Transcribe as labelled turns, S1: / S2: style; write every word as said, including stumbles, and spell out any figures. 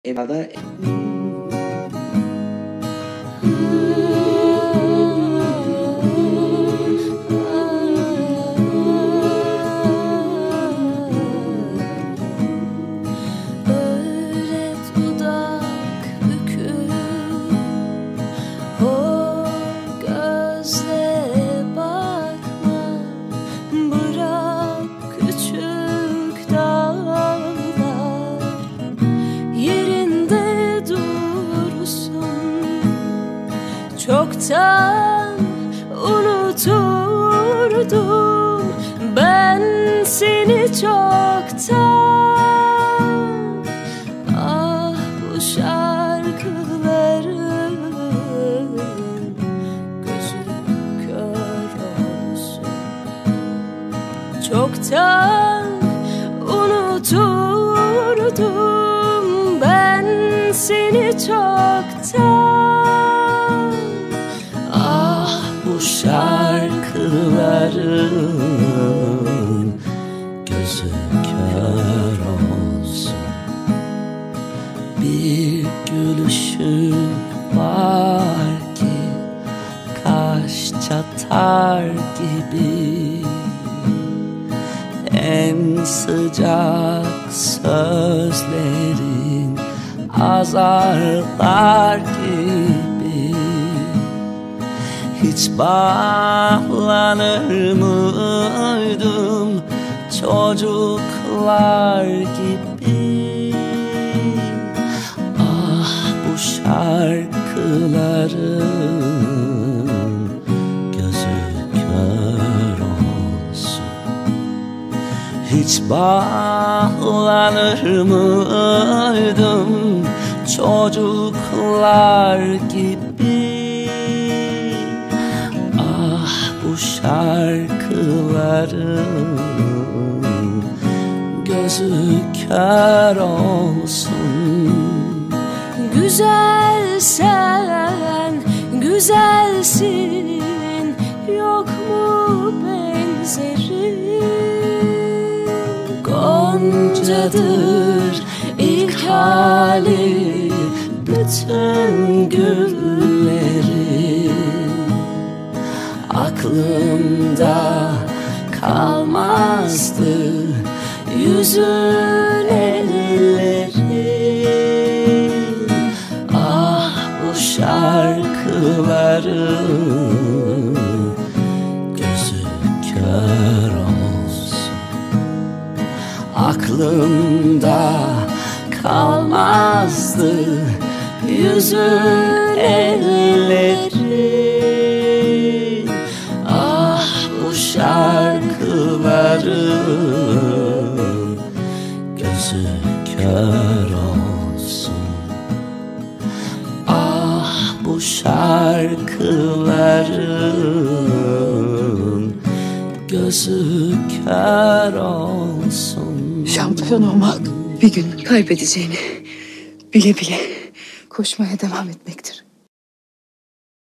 S1: Eyvallah.
S2: Öyle dudak büküp o gözle bakma, bırak küçük dağlar yerinde dursun. Çoktan unuturdum ben seni, çoktan. Ah, bu şarkıların gözü kör olsun. Çoktan unuturdum ben seni, çoktan.
S3: Ah, bu şarkıların gözü kör olsun. Bir gülüşün var ki kaş çatar gibi, en sıcak sözlerin azarlar gibi. Hiç bağlanır mıydım çocuklar gibi? Ah, bu şarkıların gözü kör olsun. Hiç bağlanır mıydım çocuklar gibi? Ah, bu şarkıların gözü kör olsun.
S2: Güzel sen, güzelsin, yok mu benzeri? Goncadır ilk hali, bütün gülleri. Aklımda kalmazdı yüzün, elleri.
S3: Ah, bu şarkıların gözü kör olsun. Aklımda kalmazdı yüzün, elleri. Ah, bu şarkıların gözü kör olsun. Ah, bu şarkıların gözü kör olsun.
S4: Şampiyon olmak bir gün kaybedeceğini bile bile koşmaya devam etmektir.